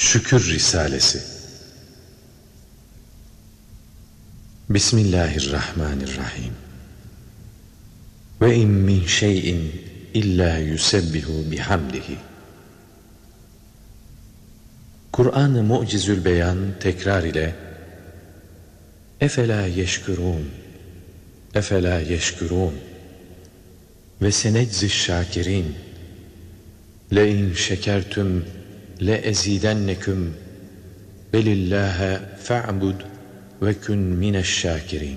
Şükür Risalesi. Bismillahirrahmanirrahim. Ve in min şeyin illa yusebbihu bihamdihi. Kur'an-ı Mu'cizül Beyan tekrar ile Efela yeşkürûn, efela yeşkürûn ve senecziş şakirin le in şekertüm le ezidenneküm belillâhe fe'bud ve kün mineşşâkirin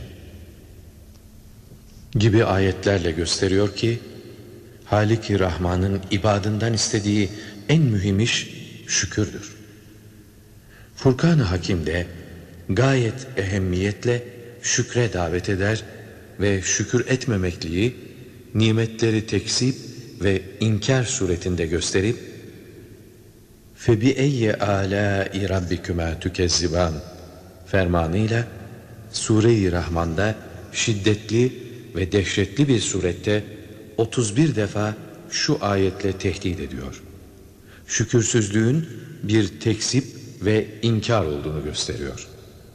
gibi ayetlerle gösteriyor ki Halik-i Rahman'ın ibadından istediği en mühim iş şükürdür. Furkan-ı Hakim'de gayet ehemmiyetle şükre davet eder ve şükür etmemekliği nimetleri tekzip ve inkar suretinde gösterip فَبِأَيَّ آلَاءِ رَبِّكُمَا تُكَذِّبَانِ fermanıyla Sure-i Rahman'da şiddetli ve dehşetli bir surette 31 defa şu ayetle tehdit ediyor. Şükürsüzlüğün bir tekzip ve inkar olduğunu gösteriyor.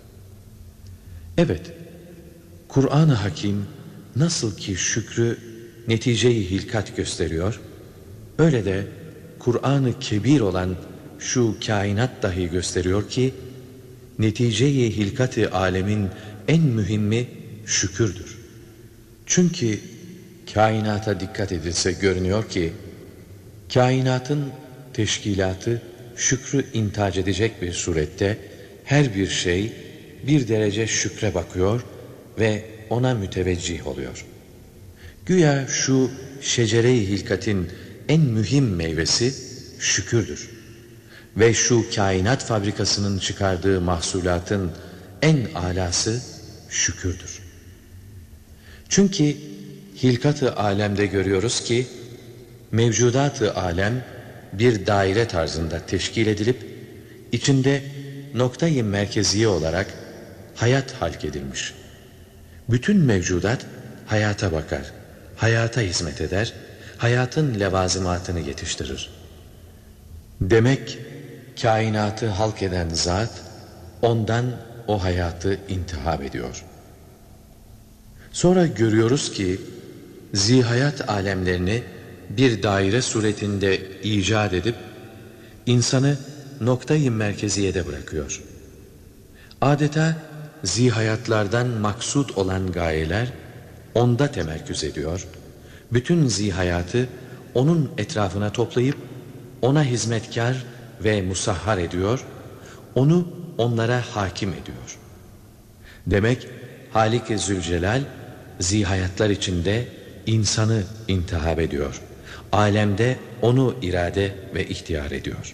Evet, Kur'an-ı Hakim nasıl ki şükrü netice-i hilkat gösteriyor, öyle de Kur'an-ı Kebir olan şu kainat dahi gösteriyor ki netice-i hilkat-ı alemin en mühimi şükürdür. Çünkü kainata dikkat edilse görünüyor ki kainatın teşkilatı şükrü intac edecek bir surette her bir şey bir derece şükre bakıyor ve ona müteveccih oluyor. Güya şu şecere-i hilkatin en mühim meyvesi şükürdür. Ve şu kainat fabrikasının çıkardığı mahsulatın en alası şükürdür. Çünkü hilkat-ı alemde görüyoruz ki mevcudat-ı alem bir daire tarzında teşkil edilip içinde noktayı merkeziye olarak hayat halk edilmiş. Bütün mevcudat hayata bakar, hayata hizmet eder, hayatın levazımatını yetiştirir. Demek kainatı halk eden zat ondan o hayatı intihab ediyor. Sonra görüyoruz ki zihayat alemlerini bir daire suretinde icat edip insanı noktayı merkeziyede bırakıyor. Adeta zihayatlardan maksud olan gayeler onda temerküz ediyor. Bütün zihayatı onun etrafına toplayıp ona hizmetkar ve musahhar ediyor, onu onlara hakim ediyor. Demek Halik-i Zülcelal zihayatlar içinde insanı intihab ediyor. Alemde onu irade ve ihtiyar ediyor.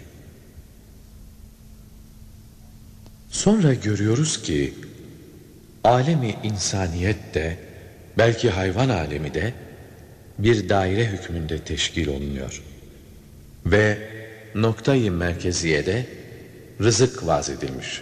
Sonra görüyoruz ki alemi insaniyet de belki hayvan alemi de bir daire hükmünde teşkil olunuyor. Ve noktayı merkeziyede rızık vaz edilmiş.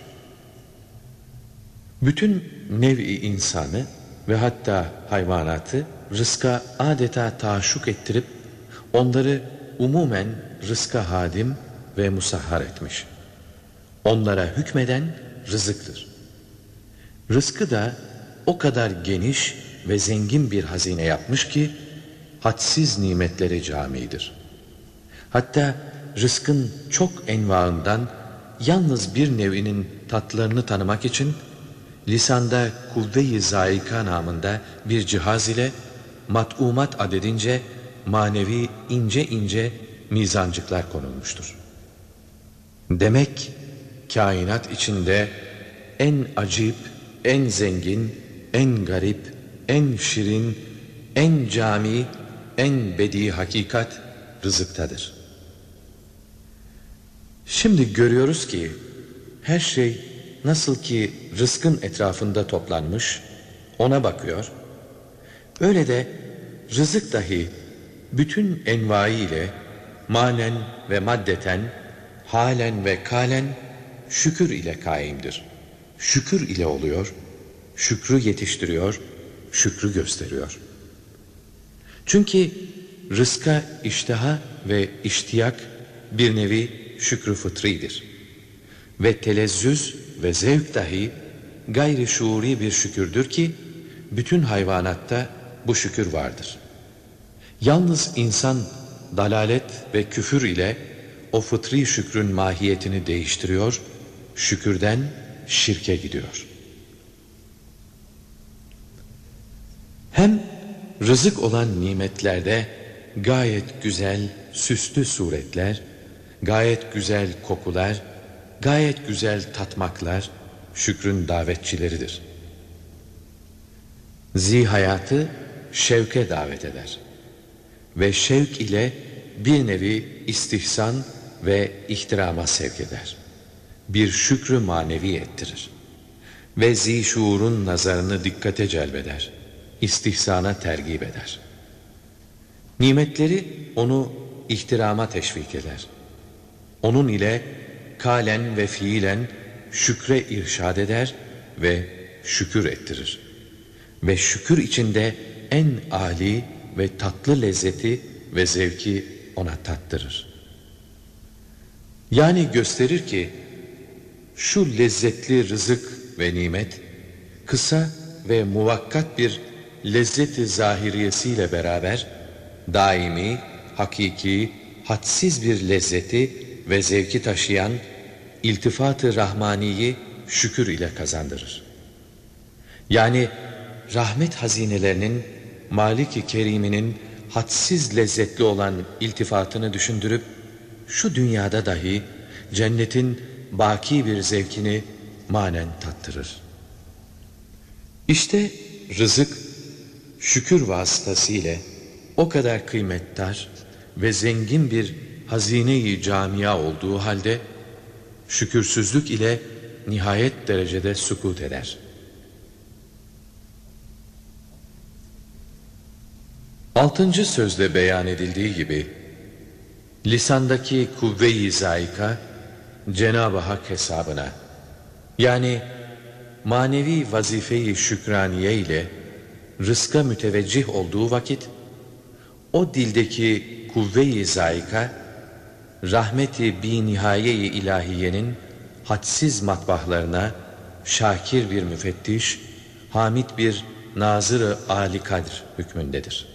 Bütün nev-i insanı ve hatta hayvanatı rızka adeta taaşşuk ettirip onları umumen rızka hadim ve musahhar etmiş. Onlara hükmeden rızıktır. Rızkı da o kadar geniş ve zengin bir hazine yapmış ki hadsiz nimetlere camidir. Hatta rızkın çok envaından yalnız bir nev'inin tatlarını tanımak için lisanda kuvve-i zâika namında bir cihaz ile mat'umat adedince manevi ince ince mizancıklar konulmuştur. Demek kainat içinde en acip, en zengin, en garip, en şirin, en cami, en bedi hakikat rızıktadır. Şimdi görüyoruz ki her şey nasıl ki rızkın etrafında toplanmış, ona bakıyor, öyle de rızık dahi bütün envaiyle manen ve maddeten, halen ve kalen şükür ile kaimdir. Şükür ile oluyor, şükrü yetiştiriyor, şükrü gösteriyor. Çünkü rızka iştiha ve iştiyak bir nevi şükrü fıtridir. Ve telezzüz ve zevk dahi gayri şuuri bir şükürdür ki bütün hayvanatta bu şükür vardır. Yalnız insan dalalet ve küfür ile o fıtri şükrün mahiyetini değiştiriyor, şükürden şirke gidiyor. Hem rızık olan nimetlerde gayet güzel, süslü suretler, gayet güzel kokular, gayet güzel tatmaklar şükrün davetçileridir. Zihayatı şevke davet eder ve şevk ile bir nevi istihsan ve ihtirama sevk eder. Bir şükrü manevi ettirir ve zişuurun nazarını dikkate celbeder, istihsana tergip eder. Nimetleri onu ihtirama teşvik eder. Onun ile kalen ve fiilen şükre irşad eder ve şükür ettirir. Ve şükür içinde en âli ve tatlı lezzeti ve zevki ona tattırır. Yani gösterir ki şu lezzetli rızık ve nimet kısa ve muvakkat bir lezzeti zahiriyesiyle beraber daimi, hakiki, hadsiz bir lezzeti ve zevki taşıyan iltifat-ı rahmaniyi şükür ile kazandırır. Yani rahmet hazinelerinin Malik-i Kerim'inin hadsiz lezzetli olan iltifatını düşündürüp şu dünyada dahi cennetin baki bir zevkini manen tattırır. İşte rızık şükür vasıtasıyla o kadar kıymetdar ve zengin bir hazine-i camia olduğu halde şükürsüzlük ile nihayet derecede sukut eder. 6. sözde beyan edildiği gibi lisandaki kuvve-i zayika Cenab-ı Hak hesabına, yani manevi vazife-i şükraniye ile rızka müteveccih olduğu vakit o dildeki kuvve-i zayika rahmeti bi nihaye-i ilahiyenin hadsiz matbahlarına şakir bir müfettiş, hamid bir nazır-ı âli kadr hükmündedir.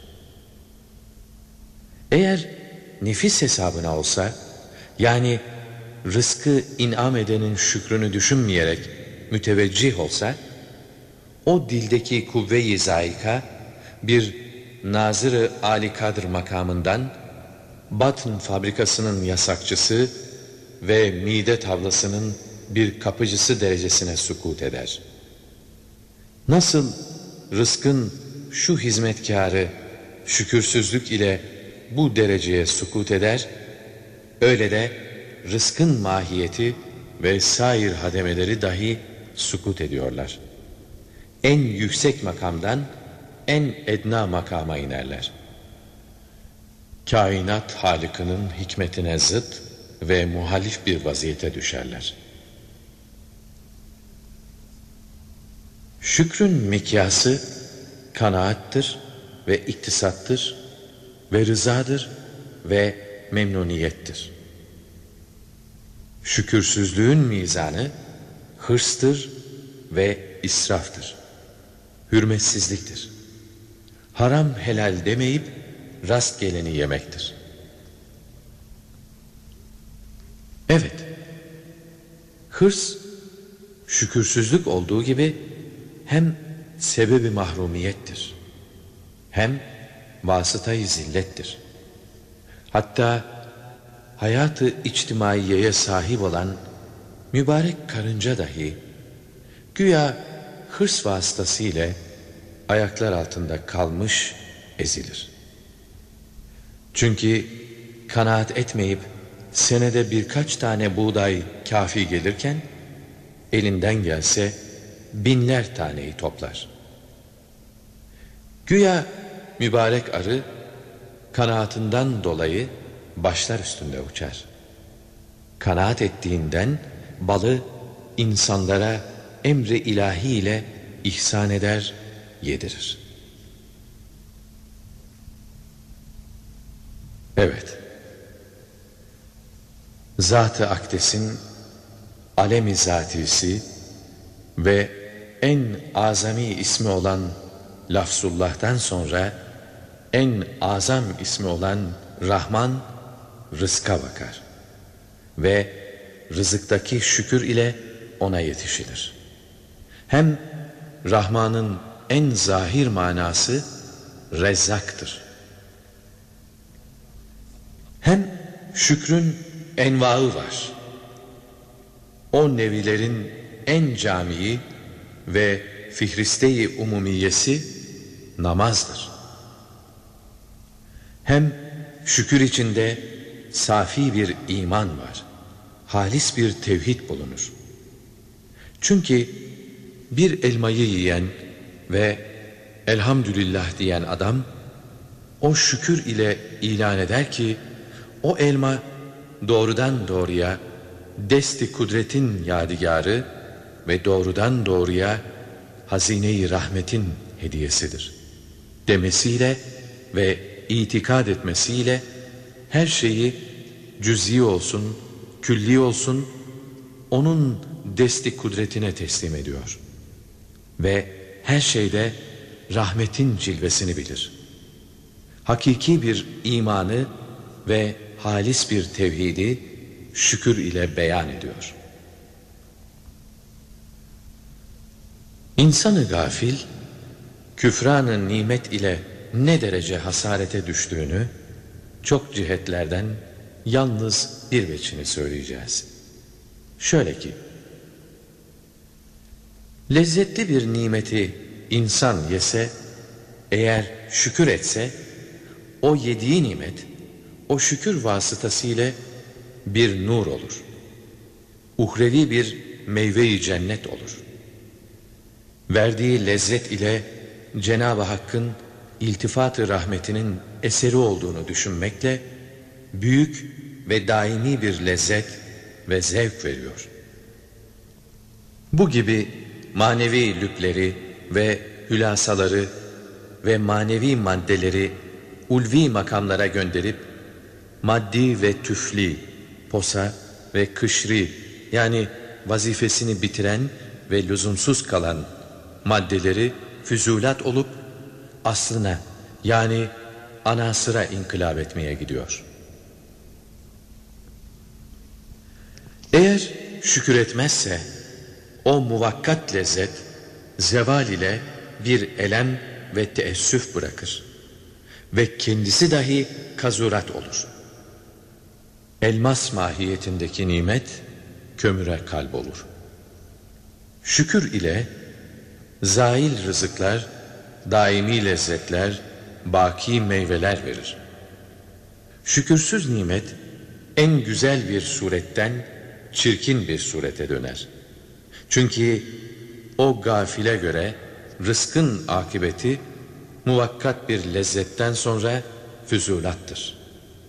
Eğer nefis hesabına olsa, yani rızkı inam edenin şükrünü düşünmeyerek müteveccih olsa, o dildeki kuvve-i zayika bir nazır-ı âli kadr makamından batın fabrikasının yasakçısı ve mide tavlasının bir kapıcısı derecesine sukut eder. Nasıl rızkın şu hizmetkarı şükürsüzlük ile bu dereceye sukut eder, öyle de rızkın mahiyeti ve sair hademeleri dahi sukut ediyorlar. En yüksek makamdan en edna makama inerler. Kainat Halık'ının hikmetine zıt ve muhalif bir vaziyete düşerler. Şükrün mikyası kanaattır ve iktisattır ve rızadır ve memnuniyettir. Şükürsüzlüğün mizanı hırstır ve israftır. Hürmetsizliktir. Haram helal demeyip rast geleni yemektir. Evet, hırs şükürsüzlük olduğu gibi hem sebebi mahrumiyettir, hem vasıtayı zillettir. Hatta hayatı içtimaiyeye sahip olan mübarek karınca dahi güya hırs vasıtasıyla ayaklar altında kalmış ezilir. Çünkü kanaat etmeyip senede birkaç tane buğday kafi gelirken elinden gelse binler taneyi toplar. Güya mübarek arı kanaatından dolayı başlar üstünde uçar. Kanaat ettiğinden balı insanlara emri ilahi ile ihsan eder, yedirir. Evet, Zat-ı Akdes'in alem-i zatisi ve en azami ismi olan Lafzullah'tan sonra en azam ismi olan Rahman rızka bakar ve rızıktaki şükür ile ona yetişilir. Hem Rahman'ın en zahir manası Rezzaktır. Hem şükrün envaı var. O nevilerin en camii ve fihriste-i umumiyesi namazdır. Hem şükür içinde safi bir iman var. Halis bir tevhid bulunur. Çünkü bir elmayı yiyen ve elhamdülillah diyen adam o şükür ile ilan eder ki o elma doğrudan doğruya desti kudretin yadigarı ve doğrudan doğruya hazine-i rahmetin hediyesidir demesiyle ve itikad etmesiyle her şeyi cüz'i olsun, külli olsun onun desti kudretine teslim ediyor ve her şeyde rahmetin cilvesini bilir. Hakiki bir imanı ve halis bir tevhidi şükür ile beyan ediyor. İnsanı gafil, küfran-ı nimet ile ne derece hasarete düştüğünü çok cihetlerden yalnız bir veçini söyleyeceğiz. Şöyle ki, lezzetli bir nimeti insan yese, eğer şükür etse, o yediği nimet, o şükür vasıtasıyla bir nur olur. Uhrevi bir meyve-i cennet olur. Verdiği lezzet ile Cenab-ı Hakk'ın iltifat-ı rahmetinin eseri olduğunu düşünmekle büyük ve daimi bir lezzet ve zevk veriyor. Bu gibi manevi lüpleri ve hülasaları ve manevi maddeleri ulvi makamlara gönderip maddi ve tüfli, posa ve kışri yani vazifesini bitiren ve lüzumsuz kalan maddeleri füzulat olup aslına yani anasıra inkılap etmeye gidiyor. Eğer şükür etmezse o muvakkat lezzet zeval ile bir elem ve teessüf bırakır ve kendisi dahi kazurat olur. Elmas mahiyetindeki nimet kömüre kalp olur. Şükür ile zail rızıklar, daimi lezzetler, baki meyveler verir. Şükürsüz nimet en güzel bir suretten çirkin bir surete döner. Çünkü o gafile göre rızkın akıbeti muvakkat bir lezzetten sonra füzulattır.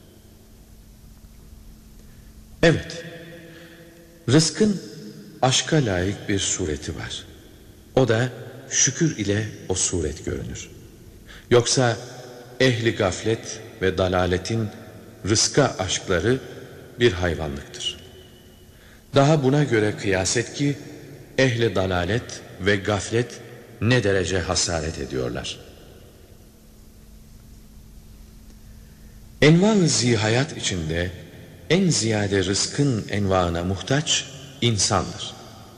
Evet, rızkın aşka layık bir sureti var. O da şükür ile o suret görünür. Yoksa ehli gaflet ve dalaletin rızka aşkları bir hayvanlıktır. Daha buna göre kıyas et ki ehli dalalet ve gaflet ne derece hasaret ediyorlar. Enva-ı zihayat içinde en ziyade rızkın envaına muhtaç insandır.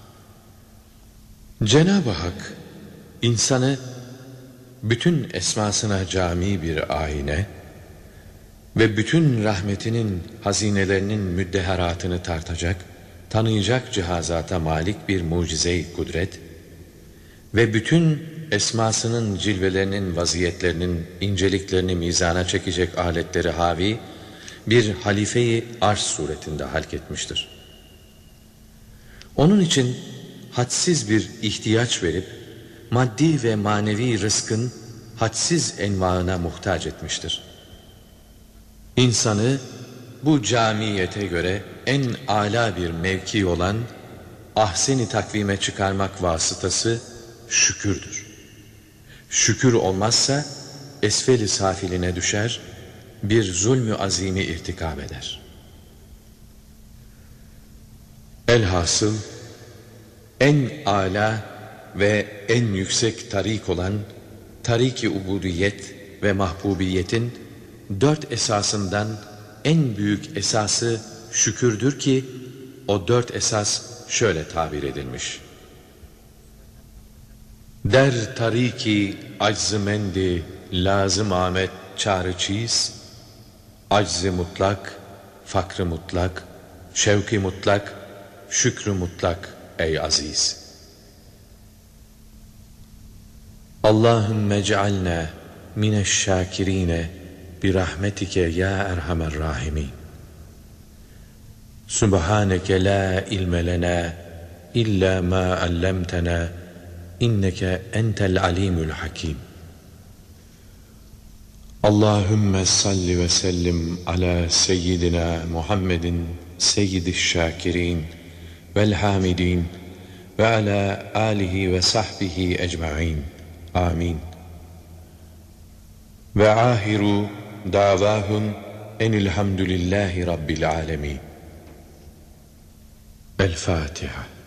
Cenab-ı Hak insanı bütün esmasına cami bir ayine ve bütün rahmetinin hazinelerinin müddeharatını tartacak, tanıyacak cihazata malik bir mucize-i kudret ve bütün esmasının cilvelerinin vaziyetlerinin inceliklerini mizana çekecek aletleri havi bir halife-i arş suretinde halk etmiştir. Onun için hadsiz bir ihtiyaç verip maddi ve manevi rızkın hadsiz envaına muhtaç etmiştir. İnsanı bu camiyete göre en âlâ bir mevki olan ahsen-i takvime çıkarmak vasıtası şükürdür. Şükür olmazsa esfel-i safiline düşer, bir zulmü azimi irtikab eder. Elhasıl en âlâ ve en yüksek tarik olan tarik-i ubudiyet ve mahbubiyetin 4 esasından en büyük esası şükürdür ki o 4 esas şöyle tabir edilmiş. Der tariki acz-ı mendi lazım Ahmet çağrı çiz, acz-ı mutlak, fakrı mutlak, şevki mutlak, şükrü mutlak ey aziz. Allahümme cealna mineşşâkirîne birahmetike ya erhamer rahimin. Subhaneke la ilme lena illa ma allamtana inneke entel alimul hakim. Allahümme salli ve sellim ala seyyidina Muhammedin seyyidiş şakirin vel hamidin ve ala alihi ve sahbihi ecmaîn. Amin. Ve ahiru davahum enilhamdülillahi rabbil alemin. El Fatiha.